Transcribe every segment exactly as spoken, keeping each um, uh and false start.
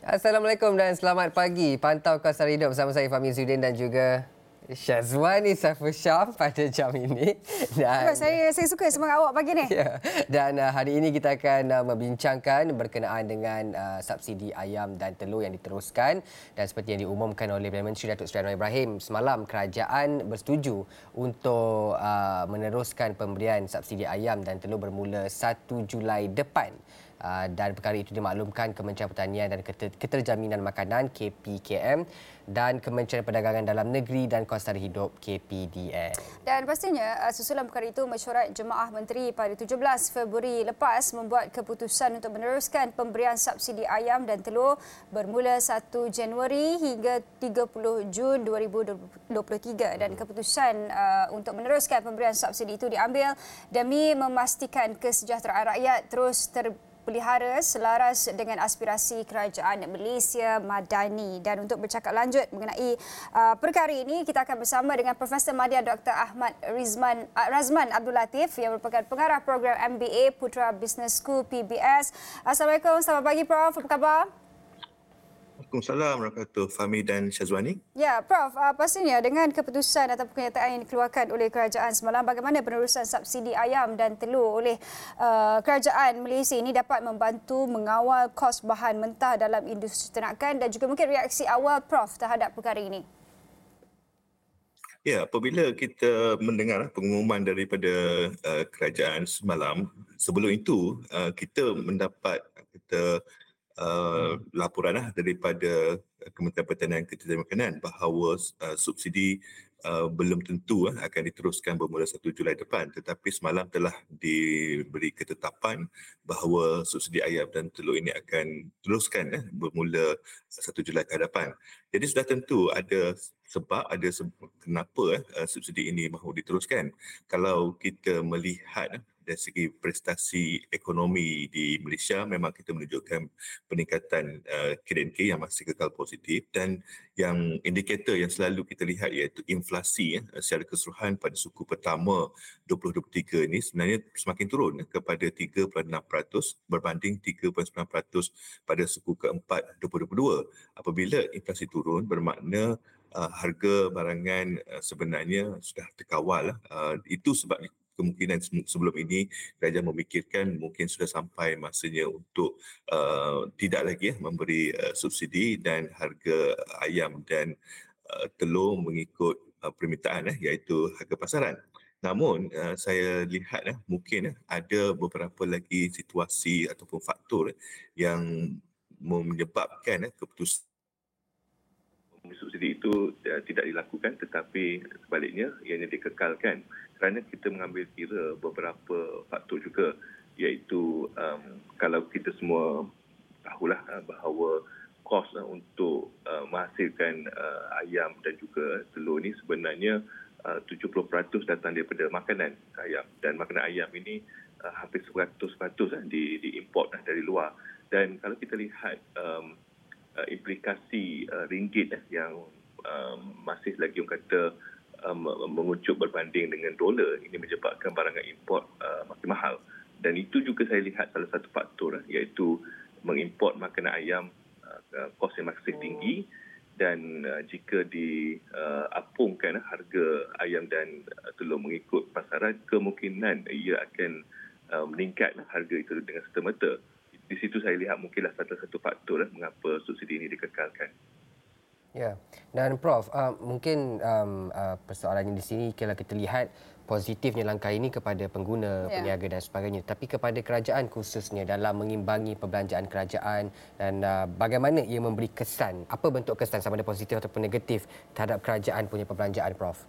Assalamualaikum dan selamat pagi. Pantau Kos Sara Hidup bersama saya Fahmi Zudin dan juga Syazwani Saiful Syaf pada jam ini. Dan Dan saya saya suka semangat awak pagi ni. ya, dan uh, hari ini kita akan uh, membincangkan berkenaan dengan uh, subsidi ayam dan telur yang diteruskan, dan seperti yang diumumkan oleh Perdana Menteri Datuk Seri Anwar Ibrahim semalam, kerajaan bersetuju untuk uh, meneruskan pemberian subsidi ayam dan telur bermula satu Julai depan. Uh, dan perkara itu dimaklumkan Kementerian Pertanian dan Keterjaminan Makanan K P K M dan Kementerian Perdagangan Dalam Negeri dan Kos Sara Hidup K P D N. Dan pastinya susulan perkara itu, mesyuarat Jemaah Menteri pada tujuh belas Februari lepas membuat keputusan untuk meneruskan pemberian subsidi ayam dan telur bermula satu Januari hingga tiga puluh Jun dua ribu dua puluh tiga, dan keputusan uh, untuk meneruskan pemberian subsidi itu diambil demi memastikan kesejahteraan rakyat terus ter pelihara selaras dengan aspirasi kerajaan Malaysia Madani. Dan untuk bercakap lanjut mengenai uh, perkara ini, kita akan bersama dengan Profesor Madya Doktor Ahmad Rizman uh, Razman Abdul Latif yang merupakan pengarah program M B A Putra Business School P B S. Assalamualaikum, selamat pagi Prof. Apa khabar? Waalaikumsalam warahmatullahi Fahmi dan Syazwani. Ya, Prof, uh, pastinya dengan keputusan atau kenyataan yang dikeluarkan oleh kerajaan semalam, bagaimana penerusan subsidi ayam dan telur oleh uh, kerajaan Malaysia ini dapat membantu mengawal kos bahan mentah dalam industri ternakan, dan juga mungkin reaksi awal Prof terhadap perkara ini? Ya, apabila kita mendengar pengumuman daripada uh, kerajaan semalam, sebelum itu uh, kita mendapat kita Uh, laporan lah daripada Kementerian Pertanian dan Keterjaminan Makanan bahawa uh, subsidi uh, belum tentu uh, akan diteruskan bermula satu Julai depan, tetapi semalam telah diberi ketetapan bahawa subsidi ayam dan telur ini akan teruskan uh, bermula satu Julai ke hadapan. Jadi sudah tentu ada sebab, ada sebab kenapa uh, subsidi ini mahu diteruskan. Kalau kita melihat uh, dari segi prestasi ekonomi di Malaysia, memang kita menunjukkan peningkatan uh, K D N K yang masih kekal positif, dan yang indikator yang selalu kita lihat iaitu inflasi ya, secara keseluruhan pada suku pertama dua ribu dua puluh tiga ini sebenarnya semakin turun ya, kepada tiga perpuluhan enam peratus berbanding tiga perpuluhan sembilan peratus pada suku keempat dua ribu dua puluh dua. Apabila inflasi turun, bermakna uh, harga barangan uh, sebenarnya sudah terkawal. Uh, itu sebab kemungkinan sebelum ini kerajaan memikirkan mungkin sudah sampai masanya untuk uh, tidak lagi ya, memberi uh, subsidi, dan harga ayam dan uh, telur mengikut uh, permintaan eh, iaitu harga pasaran. Namun uh, saya lihat eh, mungkin eh, ada beberapa lagi situasi ataupun faktor eh, yang menyebabkan eh, keputusan subsidi itu uh, tidak dilakukan, tetapi sebaliknya ianya dikekalkan, kerana kita mengambil kira beberapa faktor juga, iaitu um, kalau kita semua tahulah uh, bahawa kos uh, untuk uh, menghasilkan uh, ayam dan juga telur ini sebenarnya uh, tujuh puluh peratus datang daripada makanan ayam, dan makanan ayam ini uh, hampir seratus peratus uh, di, diimport uh, dari luar. Dan kalau kita lihat um, uh, implikasi uh, ringgit uh, yang um, masih lagi orang kata um, mengucuk berbanding dengan dolar, ini menyebabkan barangan import uh, makin mahal. Dan itu juga saya lihat salah satu faktor uh, iaitu mengimport makanan ayam uh, kos yang masih tinggi, dan uh, jika diapungkan uh, harga ayam dan uh, telur mengikut pasaran, kemungkinan ia akan uh, meningkat uh, harga itu dengan serta-merta. Di situ saya lihat mungkinlah salah satu faktor uh, mengapa subsidi ini dikekalkan. Ya, dan Prof, uh, mungkin um, uh, persoalannya di sini kalau kita lihat positifnya langkah ini kepada pengguna, ya, peniaga dan sebagainya, tapi kepada kerajaan khususnya dalam mengimbangi perbelanjaan kerajaan, dan uh, bagaimana ia memberi kesan, apa bentuk kesan sama ada positif ataupun negatif terhadap kerajaan punya perbelanjaan, Prof?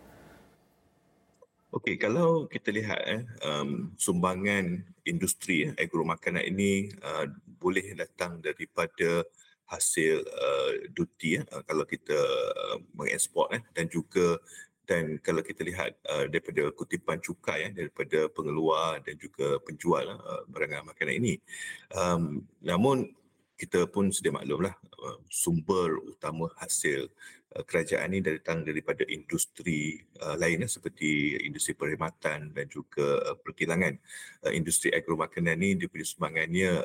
Okey, kalau kita lihat eh, um, sumbangan industri eh, agro makanan ini uh, boleh datang daripada hasil uh, duty eh, kalau kita uh, mengeksport eh, dan juga dan kalau kita lihat uh, daripada kutipan cukai eh, daripada pengeluar dan juga penjual uh, barangan makanan ini. Um, namun kita pun sedia maklumlah uh, sumber utama hasil uh, kerajaan ini datang daripada industri uh, lainnya seperti industri perkhidmatan dan juga uh, perkilangan. Uh, industri agro makanan ini diberi sumbangannya uh,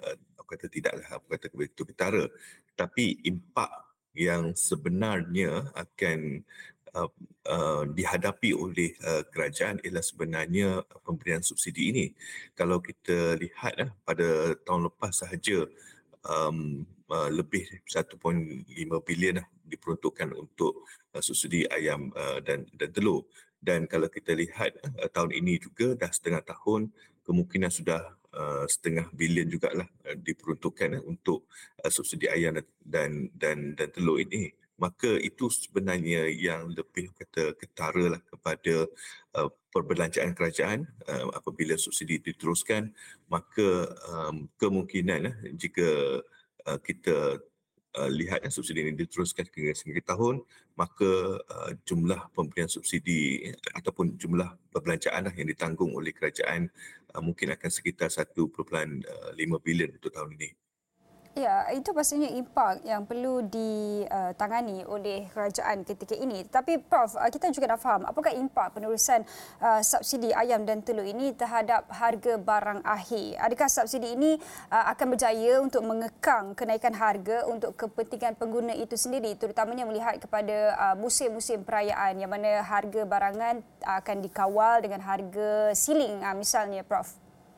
apa kata tidaklah apa kata begitu ketara, tapi impak yang sebenarnya akan uh, uh, dihadapi oleh uh, kerajaan ialah sebenarnya pemberian subsidi ini. Kalau kita lihat uh, pada tahun lepas sahaja um, uh, lebih satu perpuluhan lima bilion lah diperuntukkan untuk uh, subsidi ayam uh, dan dan telur. Dan kalau kita lihat uh, tahun ini juga dah setengah tahun, kemungkinan sudah uh, setengah bilion jugalah uh, diperuntukkan uh, untuk uh, subsidi ayam dan dan dan telur ini. Maka itu sebenarnya yang lebih kata ketara lah kepada uh, perbelanjaan kerajaan uh, apabila subsidi diteruskan, maka um, kemungkinan uh, jika uh, kita uh, lihat uh, subsidi ini diteruskan hingga sehingga tahun, maka uh, jumlah pemberian subsidi uh, ataupun jumlah perbelanjaan uh, yang ditanggung oleh kerajaan uh, mungkin akan sekitar satu perpuluhan lima bilion untuk tahun ini. Ya, itu pastinya impak yang perlu ditangani oleh kerajaan ketika ini. Tapi Prof, kita juga nak faham apakah impak penerusan uh, subsidi ayam dan telur ini terhadap harga barang akhir. Adakah subsidi ini uh, akan berjaya untuk mengekang kenaikan harga untuk kepentingan pengguna itu sendiri, terutamanya melihat kepada uh, musim-musim perayaan yang mana harga barangan akan dikawal dengan harga siling uh, misalnya, Prof?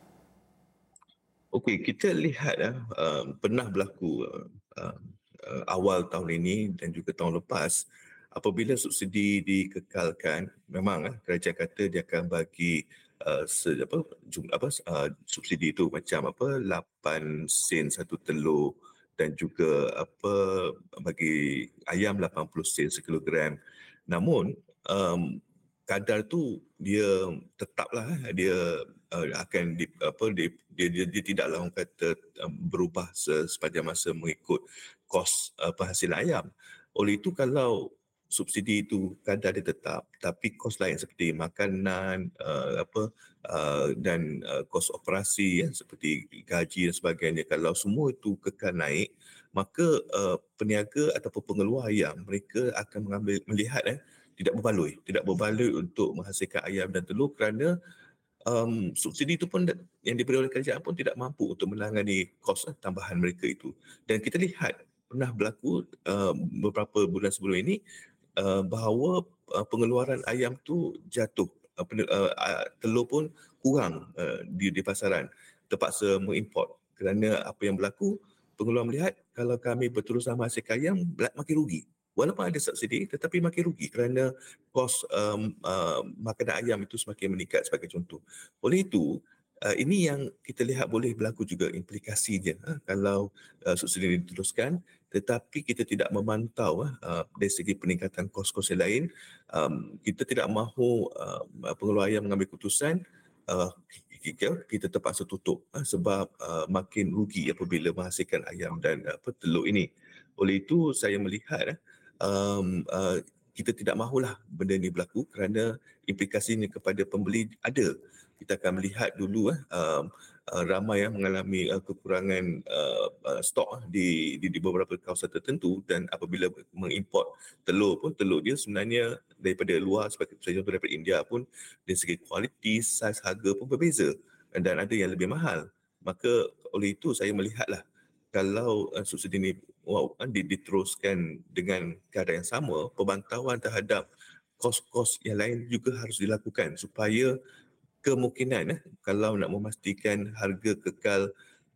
Okey, kita lihat uh, pernah berlaku uh, uh, awal tahun ini dan juga tahun lepas, apabila subsidi dikekalkan, memang uh, kerajaan kata dia akan bagi uh, se, apa, jumlah apa uh, subsidi itu macam apa lapan sen satu telur dan juga apa bagi ayam lapan puluh sen sekilogram. Namun um, kadar tu dia tetaplah dia uh, akan di, apa dia, dia, dia, dia tidaklah orang kata um, berubah sepanjang masa mengikut kos uh, penghasilan ayam. Oleh itu kalau subsidi itu kadar dia tetap, tapi kos lain seperti makanan uh, apa uh, dan uh, kos operasi ya, seperti gaji dan sebagainya, kalau semua itu kekal naik, maka uh, peniaga ataupun pengeluar ayam mereka akan mengambil melihat eh tidak berbaloi, tidak berbaloi untuk menghasilkan ayam dan telur kerana um, subsidi itu pun yang diberi oleh kerajaan pun tidak mampu untuk menangani kos uh, tambahan mereka itu. Dan kita lihat pernah berlaku uh, beberapa bulan sebelum ini uh, bahawa uh, pengeluaran ayam tu jatuh, uh, pen, uh, uh, telur pun kurang uh, di, di pasaran, terpaksa mengimport kerana apa yang berlaku, pengeluar melihat kalau kami berterusan menghasilkan ayam makin rugi. Walaupun ada subsidi tetapi makin rugi kerana kos um, uh, makanan ayam itu semakin meningkat sebagai contoh. Oleh itu, uh, ini yang kita lihat boleh berlaku juga implikasinya uh, kalau uh, subsidi diteruskan tetapi kita tidak memantau uh, dari segi peningkatan kos-kos yang lain, um, kita tidak mahu uh, pengeluar ayam mengambil keputusan uh, kita, kita terpaksa tutup uh, sebab uh, makin rugi apabila menghasilkan ayam dan uh, telur ini. Oleh itu saya melihat uh, Um, uh, kita tidak mahulah benda ini berlaku kerana implikasinya kepada pembeli ada. Kita akan melihat dulu uh, um, uh, ramai yang mengalami uh, kekurangan uh, uh, stok uh, di, di di beberapa kawasan tertentu, dan apabila mengimport telur pun telur dia sebenarnya daripada luar, sebagai contoh daripada India pun dari segi kualiti, saiz, harga pun berbeza dan ada yang lebih mahal. Maka oleh itu saya melihatlah kalau uh, subsidi ini wow, diteruskan dengan keadaan yang sama, pemantauan terhadap kos-kos yang lain juga harus dilakukan supaya kemungkinan eh, kalau nak memastikan harga kekal,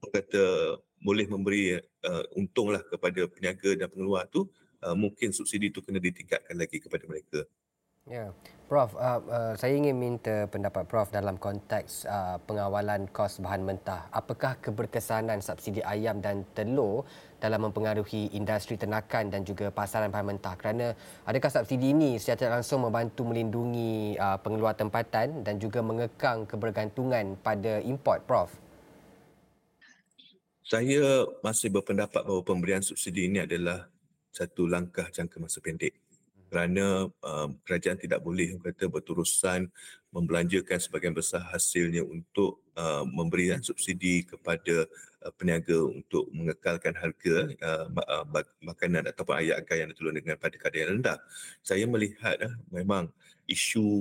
kata boleh memberi uh, untunglah kepada peniaga dan pengeluar tu, uh, mungkin subsidi itu kena ditingkatkan lagi kepada mereka. Ya, Prof, uh, uh, saya ingin minta pendapat Prof dalam konteks uh, pengawalan kos bahan mentah. Apakah keberkesanan subsidi ayam dan telur dalam mempengaruhi industri ternakan dan juga pasaran bahan mentah? Kerana adakah subsidi ini secara langsung membantu melindungi uh, pengeluar tempatan dan juga mengekang kebergantungan pada import, Prof? Saya masih berpendapat bahawa pemberian subsidi ini adalah satu langkah jangka masa pendek. Kerana um, kerajaan tidak boleh kata berterusan membelanjakan sebahagian besar hasilnya untuk uh, memberi subsidi kepada uh, peniaga untuk mengekalkan harga uh, makanan ataupun ayam, ayam dan telur dengan pada kadar yang rendah. Saya melihat uh, memang isu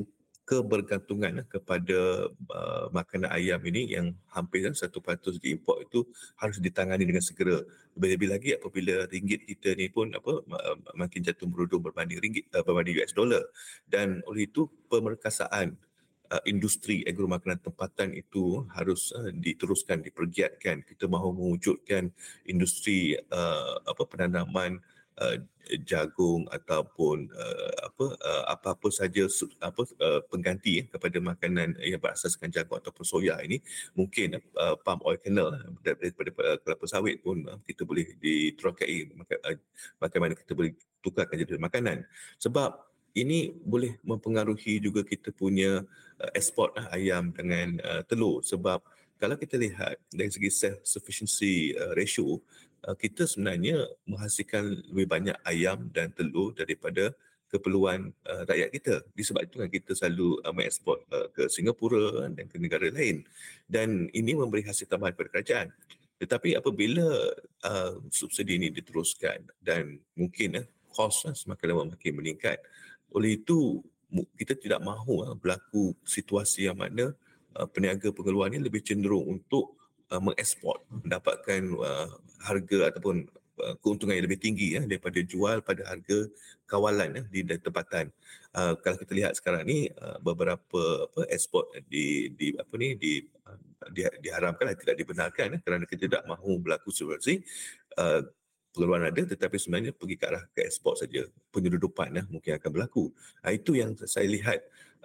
kebergantungan kepada uh, makanan ayam ini yang hampir satu peratus diimport itu harus ditangani dengan segera. Lebih-lebih lagi apabila ringgit kita ni pun apa uh, makin jatuh merudum berbanding ringgit uh, berbanding U S dollar, dan oleh itu pemerkasaan uh, industri agro makanan tempatan itu harus uh, diteruskan, dipergiatkan. Kita mahu mewujudkan industri uh, apa penanaman Uh, jagung ataupun uh, apa uh, apa-apa saja apa uh, pengganti eh, kepada makanan yang berasaskan jagung ataupun soya ini, mungkin uh, palm oil kernel daripada uh, kelapa sawit pun uh, kita boleh diterokai uh, bagaimana kita boleh tukarkan jadi makanan, sebab ini boleh mempengaruhi juga kita punya uh, ekspor uh, ayam dengan uh, telur. Sebab kalau kita lihat dari segi self sufficiency uh, ratio, Uh, kita sebenarnya menghasilkan lebih banyak ayam dan telur daripada keperluan uh, rakyat kita. Disebab itu kan kita selalu uh, mengeksport uh, ke Singapura dan ke negara lain. Dan ini memberi hasil tambahan kepada kerajaan. Tetapi apabila uh, subsidi ini diteruskan dan mungkin uh, kos uh, semakin lama makin meningkat, oleh itu kita tidak mahu uh, berlaku situasi yang mana uh, peniaga pengeluar ini lebih cenderung untuk Uh, mengeksport, mendapatkan uh, harga ataupun uh, keuntungan yang lebih tinggi ya, daripada jual pada harga kawalan ya, di tempatan. Uh, kalau kita lihat sekarang ni uh, beberapa apa ekspor di di apa ni di, uh, di diharamkan, tidak dibenarkan ya, kerana kita tidak mahu berlaku situasi uh, peluang ada tetapi sebenarnya pergi ke arah ke ekspor saja, penyeludupan ya, mungkin akan berlaku. Uh, itu yang saya lihat,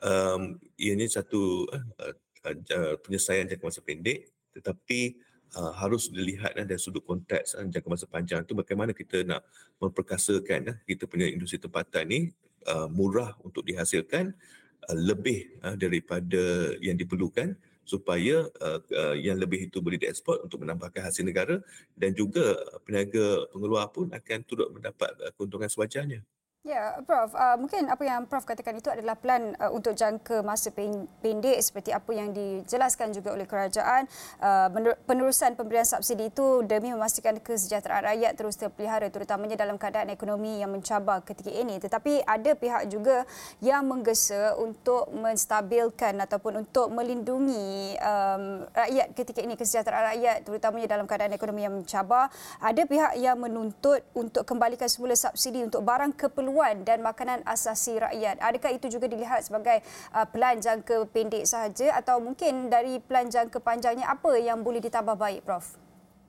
um, ianya satu uh, uh, penyelesaian jangka masa pendek, tetapi uh, harus dilihat uh, dari sudut konteks uh, jangka masa panjang itu, bagaimana kita nak memperkasakan uh, kita punya industri tempatan ni uh, murah untuk dihasilkan, uh, lebih uh, daripada yang diperlukan, supaya uh, uh, yang lebih itu boleh diekspor untuk menambahkan hasil negara, dan juga uh, peniaga pengeluar pun akan turut mendapat uh, keuntungan sewajarnya. Ya, Prof. Uh, mungkin apa yang Prof katakan itu adalah plan uh, untuk jangka masa pendek seperti apa yang dijelaskan juga oleh kerajaan. Uh, penerusan pemberian subsidi itu demi memastikan kesejahteraan rakyat terus terpelihara, terutamanya dalam keadaan ekonomi yang mencabar ketika ini. Tetapi ada pihak juga yang menggesa untuk menstabilkan ataupun untuk melindungi um, rakyat ketika ini, kesejahteraan rakyat terutamanya dalam keadaan ekonomi yang mencabar. Ada pihak yang menuntut untuk kembalikan semula subsidi untuk barang keperluan dan makanan asasi rakyat. Adakah itu juga dilihat sebagai uh, plan jangka pendek sahaja, atau mungkin dari plan jangka panjangnya apa yang boleh ditambah baik, Prof?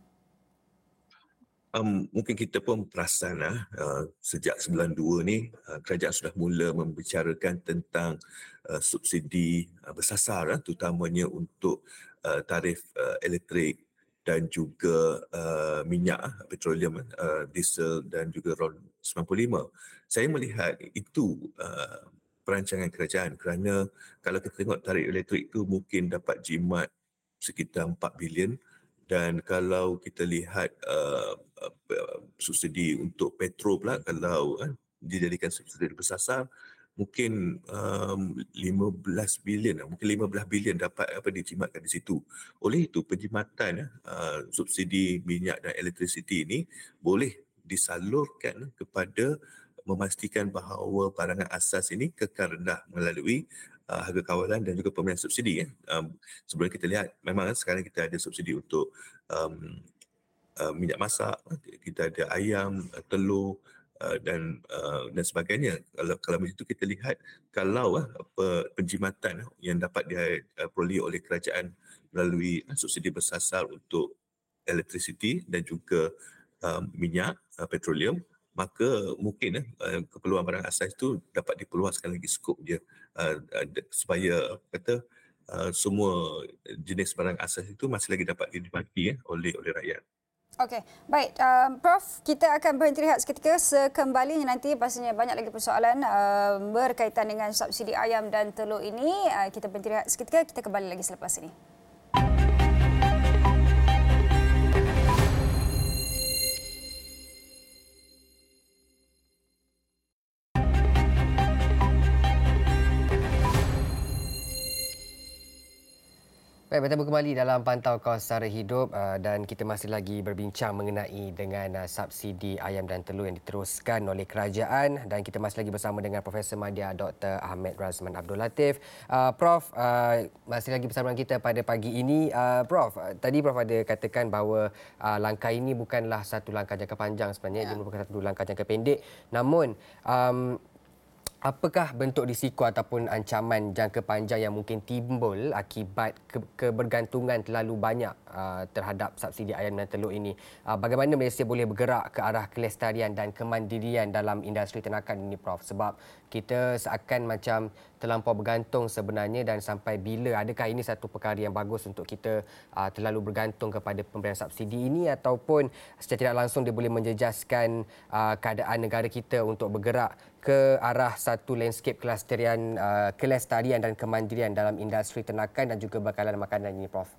Um, mungkin kita pun perasan lah, uh, sejak sembilan puluh dua ni uh, kerajaan sudah mula membicarakan tentang uh, subsidi uh, bersasar, uh, terutamanya untuk uh, tarif uh, elektrik dan juga uh, minyak, petroleum, uh, diesel dan juga RON sembilan puluh lima. Saya melihat itu uh, perancangan kerajaan, kerana kalau kita tengok tarif elektrik itu mungkin dapat jimat sekitar empat bilion, dan kalau kita lihat uh, uh, subsidi untuk petrol pula, kalau uh, dijadikan subsidi bersasar, mungkin um, lima belas bilion, mungkin lima belas bilion dapat apa dijimatkan di situ. Oleh itu penjimatan uh, subsidi minyak dan elektrisiti ini boleh disalurkan kepada memastikan bahawa barangan asas ini kekal rendah melalui uh, harga kawalan dan juga pemberian subsidi. Ya. Um, sebelum kita lihat, memang sekarang kita ada subsidi untuk um, uh, minyak masak, kita ada ayam, telur, Uh, dan uh, dan sebagainya. Kalau kalau begitu kita lihat, kalau uh, penjimatan uh, yang dapat diperoleh oleh kerajaan melalui uh, subsidi bersasar untuk elektrisiti dan juga uh, minyak, uh, petroleum, maka mungkin uh, keperluan barang asas itu dapat diperluaskan lagi skop dia, uh, uh, supaya kata uh, semua jenis barang asas itu masih lagi dapat dinikmati uh, oleh oleh rakyat. Okey, baik. Um, Prof, kita akan berhenti rehat seketika. Sekembalinya nanti, pastinya banyak lagi persoalan uh, berkaitan dengan subsidi ayam dan telur ini. Uh, kita berhenti rehat seketika, kita kembali lagi selepas ini. Baik, bertemu kembali dalam Pantau Kos Sara Hidup uh, dan kita masih lagi berbincang mengenai dengan uh, subsidi ayam dan telur yang diteruskan oleh kerajaan, dan kita masih lagi bersama dengan Profesor Madya Doktor Ahmed Razman Abdul Latif. Uh, Prof uh, masih lagi bersama dengan kita pada pagi ini. Uh, Prof, uh, tadi Prof ada katakan bahawa uh, langkah ini bukanlah satu langkah jangka panjang sebenarnya, ya. Dia merupakan satu langkah jangka pendek. Namun um, apakah bentuk risiko ataupun ancaman jangka panjang yang mungkin timbul akibat ke- kebergantungan terlalu banyak uh, terhadap subsidi ayam dan telur ini? Uh, bagaimana Malaysia boleh bergerak ke arah kelestarian dan kemandirian dalam industri ternakan ini, Prof? Sebab kita seakan macam terlampau bergantung sebenarnya, dan sampai bila? Adakah ini satu perkara yang bagus untuk kita uh, terlalu bergantung kepada pemberian subsidi ini, ataupun secara tidak langsung dia boleh menjejaskan uh, keadaan negara kita untuk bergerak ke arah satu landscape kelestarian, uh, kelestarian dan kemandirian dalam industri ternakan dan juga bekalan makanan ini, Prof?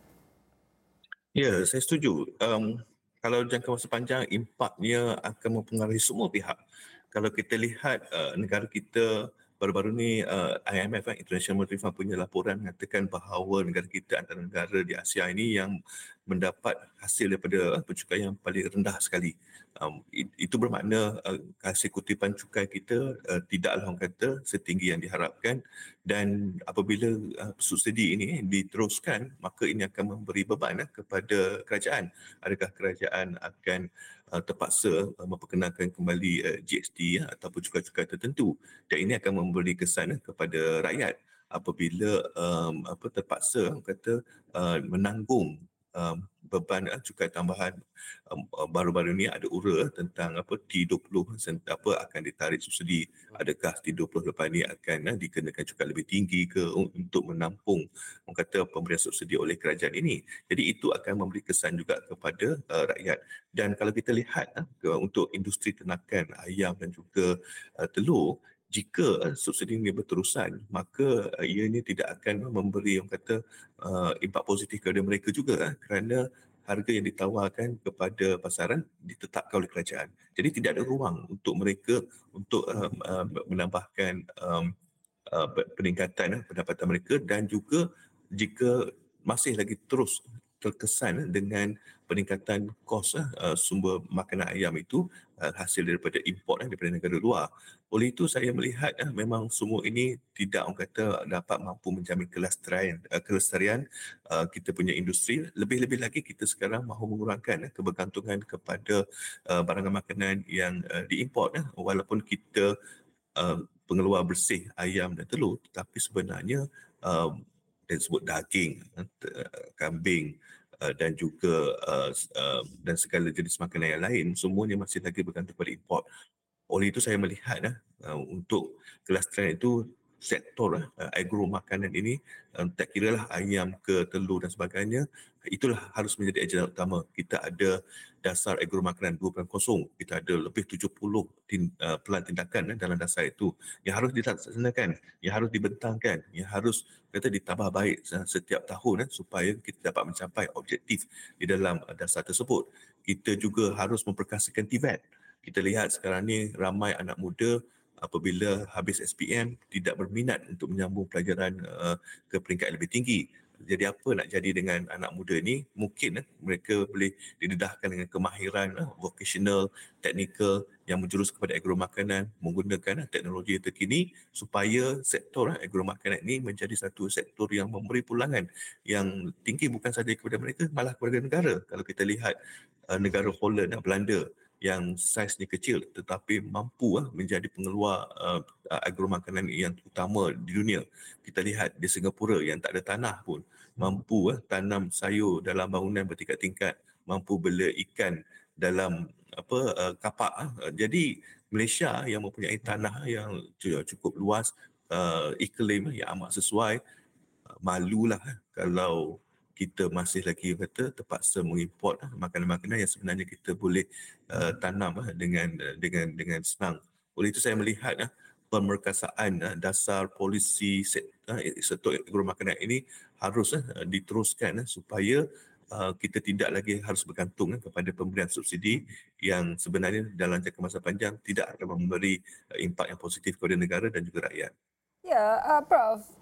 Ya, saya setuju. Um, kalau jangka masa panjang, impaknya akan mempengaruhi semua pihak. Kalau kita lihat uh, negara kita baru-baru ni, uh, I M F, eh, International Monetary Fund, punya laporan mengatakan bahawa negara kita antara negara di Asia ini yang mendapat hasil daripada uh, pencukaian yang paling rendah sekali. Um, itu bermakna uh, hasil kutipan cukai kita uh, tidaklah orang kata setinggi yang diharapkan, dan apabila uh, subsidi ini diteruskan, maka ini akan memberi beban uh, kepada kerajaan. Adakah kerajaan akan uh, terpaksa uh, memperkenalkan kembali uh, G S T uh, ataupun cukai-cukai tertentu, dan ini akan memberi kesan uh, kepada rakyat apabila um, apa terpaksa kata uh, menanggung um, beban uh, cukai tambahan. Um, uh, baru-baru ni ada ura tentang apa T dua puluh sent- apa akan ditarik subsidi. Adakah T dua puluh lepas ni akan uh, dikenakan cukai lebih tinggi ke un- untuk menampung orang kata pemberian subsidi oleh kerajaan ini. Jadi itu akan memberi kesan juga kepada uh, rakyat. Dan kalau kita lihat uh, ke, untuk industri ternakan ayam dan juga uh, telur, jika uh, subsidi ini berterusan, maka uh, ianya tidak akan memberi orang kata uh, impak positif kepada mereka juga, uh, kerana harga yang ditawarkan kepada pasaran ditetapkan oleh kerajaan. Jadi tidak ada ruang untuk mereka untuk um, uh, menambahkan um, uh, peningkatan uh, pendapatan mereka, dan juga jika masih lagi terus terkesan dengan peningkatan kos uh, sumber makanan ayam itu uh, hasil daripada import uh, daripada negara luar. Oleh itu saya melihat uh, memang semua ini tidak orang kata dapat mampu menjamin kelestarian uh, kelestarian uh, kita punya industri. Lebih-lebih lagi kita sekarang mahu mengurangkan uh, kebergantungan kepada uh, barangan makanan yang uh, diimport uh, walaupun kita uh, pengeluar bersih ayam dan telur, tetapi sebenarnya um, yang disebut daging, uh, kambing uh, dan juga uh, uh, dan segala jenis makanan yang lain, semuanya masih lagi bergantung pada import. Oleh itu saya melihat uh, untuk kelestarian itu sektor uh, agro makanan ini, uh, tak kiralah ayam ke telur dan sebagainya, itulah harus menjadi agenda utama. Kita ada dasar agro makanan dua titik kosong, kita ada lebih tujuh puluh tin, uh, pelan tindakan uh, dalam dasar itu yang harus dilaksanakan, yang harus dibentangkan, yang harus kata ditambah baik uh, setiap tahun uh, supaya kita dapat mencapai objektif di dalam uh, dasar tersebut. Kita juga harus memperkasakan T V E T. Kita lihat sekarang ni ramai anak muda apabila habis S P M tidak berminat untuk menyambung pelajaran uh, ke peringkat yang lebih tinggi. Jadi apa nak jadi dengan anak muda ni? Mungkin uh, mereka boleh didedahkan dengan kemahiran uh, vocational, technical yang menjurus kepada agro makanan, menggunakan uh, teknologi terkini supaya sektor uh, agro makanan ini menjadi satu sektor yang memberi pulangan yang tinggi bukan sahaja kepada mereka, malah kepada negara. Kalau kita lihat uh, negara Holland, uh, Belanda, yang saiznya kecil tetapi mampu uh, menjadi pengeluar uh, agro makanan yang utama di dunia. Kita lihat di Singapura yang tak ada tanah pun mampu uh, tanam sayur dalam bangunan bertingkat-tingkat, mampu bela ikan dalam apa uh, kapak. Uh. Jadi Malaysia yang mempunyai tanah yang cukup luas, uh, iklim yang amat sesuai, uh, malulah uh, kalau kita masih lagi kata terpaksa mengimport makanan-makanan yang sebenarnya kita boleh uh, tanam uh, dengan uh, dengan dengan senang. Oleh itu saya melihat uh, pemerkasaan uh, dasar polisi sektor, uh, sektor agro makanan ini harus uh, diteruskan uh, supaya uh, kita tidak lagi harus bergantung uh, kepada pemberian subsidi yang sebenarnya dalam jangka masa panjang tidak akan memberi uh, impak yang positif kepada negara dan juga rakyat. Ya, uh, Prof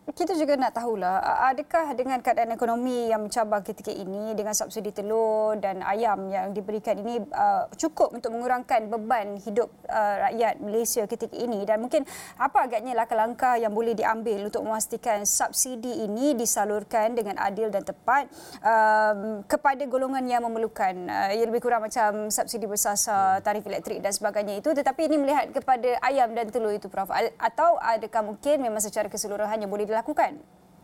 Kita juga nak tahulah, a- adakah dengan keadaan ekonomi yang mencabar ketika ini dengan subsidi telur dan ayam yang diberikan ini uh, cukup untuk mengurangkan beban hidup uh, rakyat Malaysia ketika ini, dan mungkin apa agaknya langkah-langkah yang boleh diambil untuk memastikan subsidi ini disalurkan dengan adil dan tepat um, kepada golongan yang memerlukan. Uh, ia lebih kurang macam subsidi bersasar tarif elektrik dan sebagainya itu, tetapi ini melihat kepada ayam dan telur itu, Prof. A- Atau adakah mungkin memang secara keseluruhannya boleh dilakukan?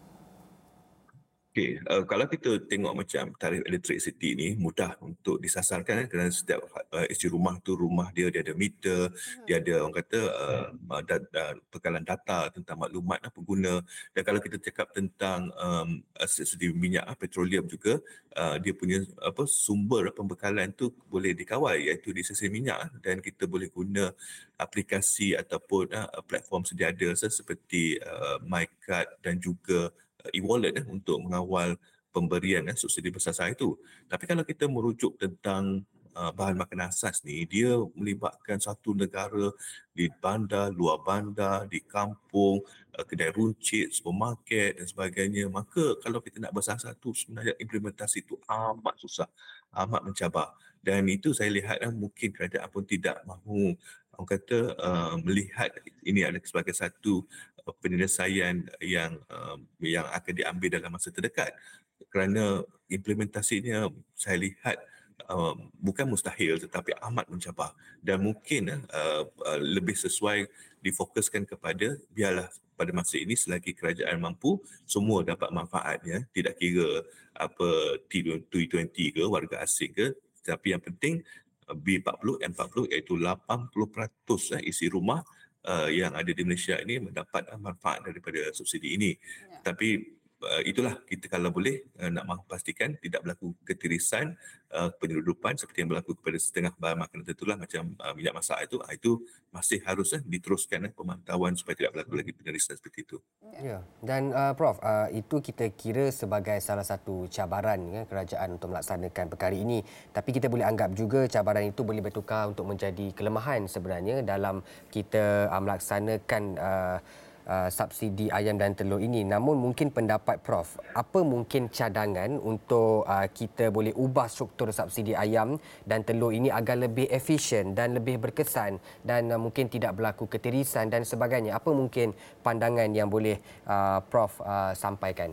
Okey, uh, kalau kita tengok macam tarif electricity ni mudah untuk disasarkan, eh, kerana setiap uh, isi rumah tu rumah dia dia ada meter, dia ada orang kata uh, uh, da, da, bekalan data tentang maklumat uh, pengguna. Dan kalau kita cakap tentang um, uh, subsidi minyak uh, petroleum juga, uh, dia punya apa sumber pembekalan tu boleh dikawal, iaitu di sisi minyak, dan kita boleh guna aplikasi ataupun uh, platform sedia ada seperti uh, MyCard dan juga uh, e-wallet eh, untuk mengawal pemberian eh, subsidi bersasar itu. Tapi kalau kita merujuk tentang uh, bahan makanan asas ni, dia melibatkan satu negara di bandar, luar bandar, di kampung, uh, kedai runcit, supermarket dan sebagainya. Maka kalau kita nak bersasar tu, sebenarnya implementasi itu amat susah, amat mencabar. Dan itu saya lihat eh, mungkin kerajaan pun tidak mahu orang kata uh, melihat ini adalah sebagai satu uh, penyelesaian yang uh, yang akan diambil dalam masa terdekat, kerana implementasinya saya lihat uh, bukan mustahil tetapi amat mencabar, dan mungkin uh, uh, lebih sesuai difokuskan kepada biarlah pada masa ini selagi kerajaan mampu semua dapat manfaatnya, tidak kira apa T dua puluh ke warga asing ke, tapi yang penting B empat puluh, M empat puluh iaitu lapan puluh peratus eh, isi rumah uh, yang ada di Malaysia ini mendapat uh, manfaat daripada subsidi ini. Ya. Tapi uh, itulah kita kalau boleh uh, nak mahu pastikan tidak berlaku ketirisan uh, penyeludupan seperti yang berlaku kepada setengah bahan makanan tertentulah macam uh, minyak masak itu, uh, itu masih harus uh, diteruskan uh, pemantauan supaya tidak berlaku lagi penirisan seperti itu. Ya, dan uh, Prof, uh, itu kita kira sebagai salah satu cabaran ya, kerajaan untuk melaksanakan perkara ini. Tapi kita boleh anggap juga cabaran itu boleh bertukar untuk menjadi kelemahan sebenarnya dalam kita uh, melaksanakan uh, uh, subsidi ayam dan telur ini. Namun mungkin pendapat Prof, apa mungkin cadangan untuk uh, kita boleh ubah struktur subsidi ayam dan telur ini agar lebih efisien dan lebih berkesan dan uh, mungkin tidak berlaku ketirisan dan sebagainya. Apa mungkin pandangan yang boleh uh, Prof uh, sampaikan?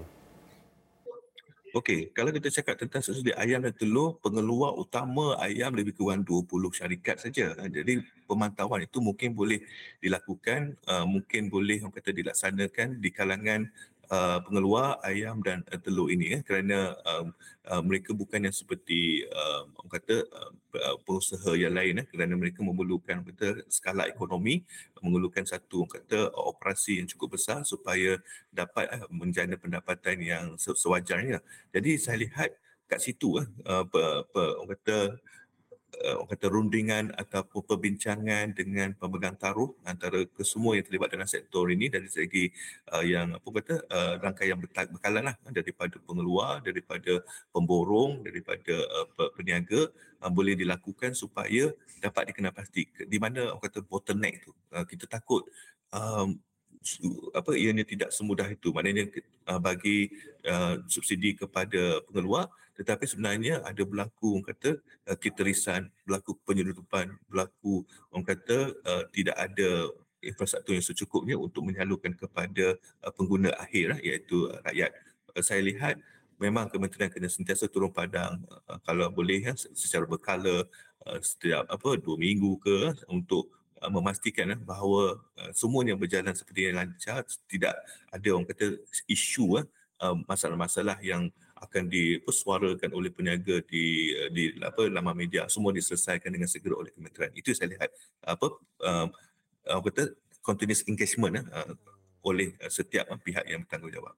Okey, kalau kita cakap tentang subsidi ayam dan telur, pengeluar utama ayam lebih kurang dua puluh syarikat saja. Jadi pemantauan itu mungkin boleh dilakukan, uh, mungkin boleh orang kata dilaksanakan di kalangan uh, pengeluar ayam dan uh, telur ini, eh, kerana um, uh, mereka bukan yang seperti uh, orang kata uh, pengusaha yang lain, eh, kerana mereka memerlukan orang kata skala ekonomi, memerlukan satu orang kata operasi yang cukup besar supaya dapat uh, menjana pendapatan yang sewajarnya. Jadi saya lihat kat situ eh, uh, pe, pe, orang kata uh, orang kata rundingan ataupun perbincangan dengan pemegang taruh antara kesemua yang terlibat dalam sektor ini dari segi uh, yang apa kata uh, rangkaian bekalan lah, daripada pengeluar, daripada pemborong, daripada uh, peniaga uh, boleh dilakukan supaya dapat dikenal pasti di mana orang kata bottleneck tu. Uh, kita takut um, apa ianya tidak semudah itu, maknanya uh, bagi uh, subsidi kepada pengeluar, tetapi sebenarnya ada berlaku orang kata uh, ketirisan, berlaku penyeludupan, berlaku orang kata uh, tidak ada infrastruktur yang secukupnya untuk menyalurkan kepada uh, pengguna akhir, uh, iaitu uh, rakyat. Uh, saya lihat memang kementerian kena sentiasa turun padang uh, kalau boleh uh, secara berkala uh, setiap apa dua minggu ke uh, untuk uh, memastikan uh, bahawa uh, semuanya berjalan seperti yang lancar, tidak ada orang kata isu uh, uh, masalah-masalah yang akan dipersuarakan oleh peniaga di di apa laman media, semua diselesaikan dengan segera oleh kementerian. Itu saya lihat apa uh, uh, kata continuous engagement uh, oleh uh, setiap uh, pihak yang bertanggungjawab.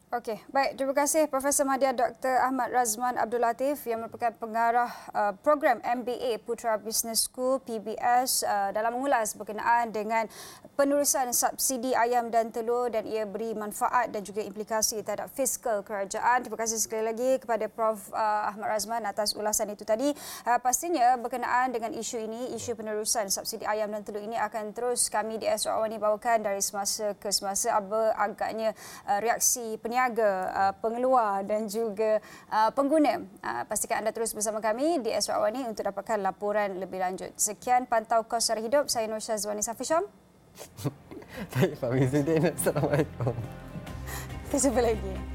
Okey, baik. Terima kasih Profesor Madya Doktor Ahmad Razman Abdul Latif yang merupakan pengarah uh, program M B A Putra Business School P B S uh, dalam mengulas berkenaan dengan penerusan subsidi ayam dan telur dan ia beri manfaat dan juga implikasi terhadap fiskal kerajaan. Terima kasih sekali lagi kepada Prof uh, Ahmad Razman atas ulasan itu tadi. Uh, pastinya berkenaan dengan isu ini, isu penerusan subsidi ayam dan telur ini akan terus kami di S R Awani bawakan dari semasa ke semasa apa agaknya uh, reaksi peniaga Peniaga, uh, pengeluar dan juga uh, pengguna. Uh, pastikan anda terus bersama kami di S R Awani untuk dapatkan laporan lebih lanjut. Sekian Pantau Kos Sara Hidup. Saya Nur Syazwani Safisham. Saya Fahmi Zudin. Assalamualaikum. Kita jumpa lagi.